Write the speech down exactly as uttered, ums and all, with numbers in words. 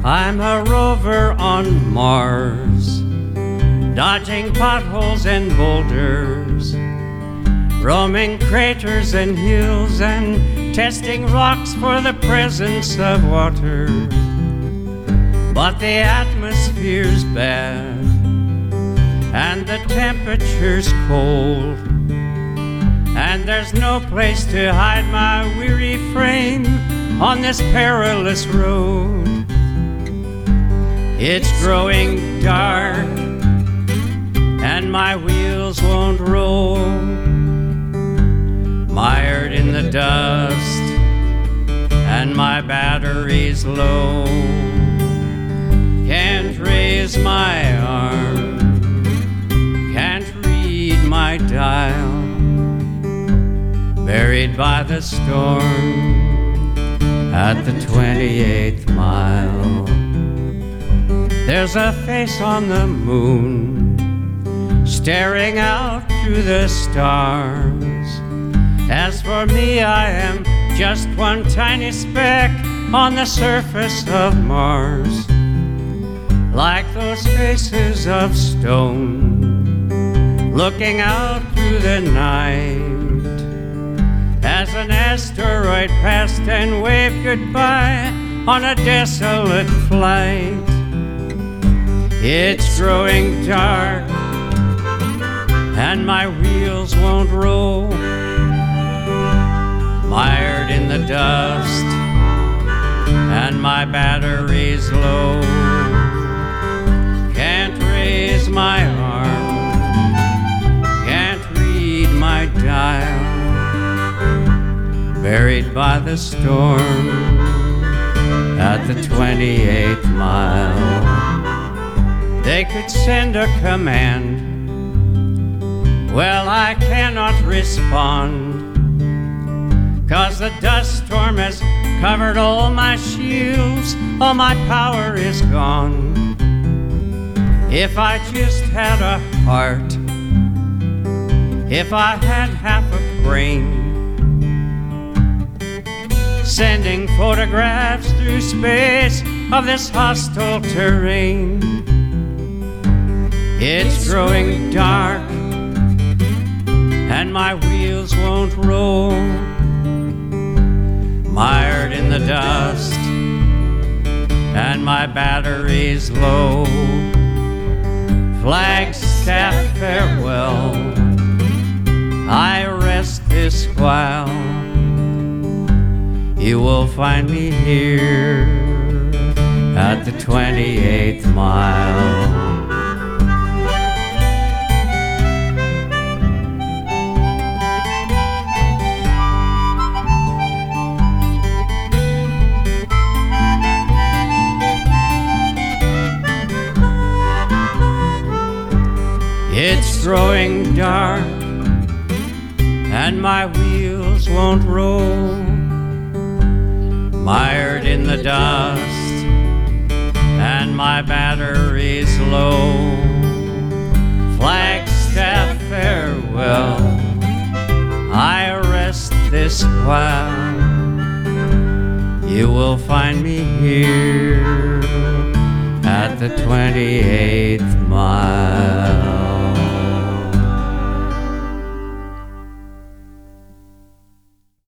I'm a rover on Mars, dodging potholes and boulders, roaming craters and hills and testing rocks for the presence of water. But the atmosphere's bad and the temperature's cold, and there's no place to hide my weary frame on this perilous road. It's growing dark and my wheels won't roll, mired in the dust and my battery's low. Can't raise my arm, can't read my dial, buried by the storm at the twenty-eighth mile. There's a face on the moon staring out through the stars. As for me, I am just one tiny speck on the surface of Mars. Like those faces of stone looking out through the night, as an asteroid passed and waved goodbye on a desolate flight. It's growing dark and my wheels won't roll, mired in the dust and my battery's low. Can't raise my arm, can't read my dial, buried by the storm at the twenty-eighth mile. They could send a command, well, I cannot respond, 'cause the dust storm has covered all my shields, all my power is gone. If I just had a heart, if I had half a brain, sending photographs through space of this hostile terrain. It's growing dark and my wheels won't roll, mired in the dust and my battery's low. Flagstaff, farewell, I rest this while. You will find me here at the twenty-eighth mile. It's growing dark and my wheels won't roll, mired in the dust and my battery's low. Flagstaff, farewell, I rest this while. You will find me here at the twenty-eighth mile.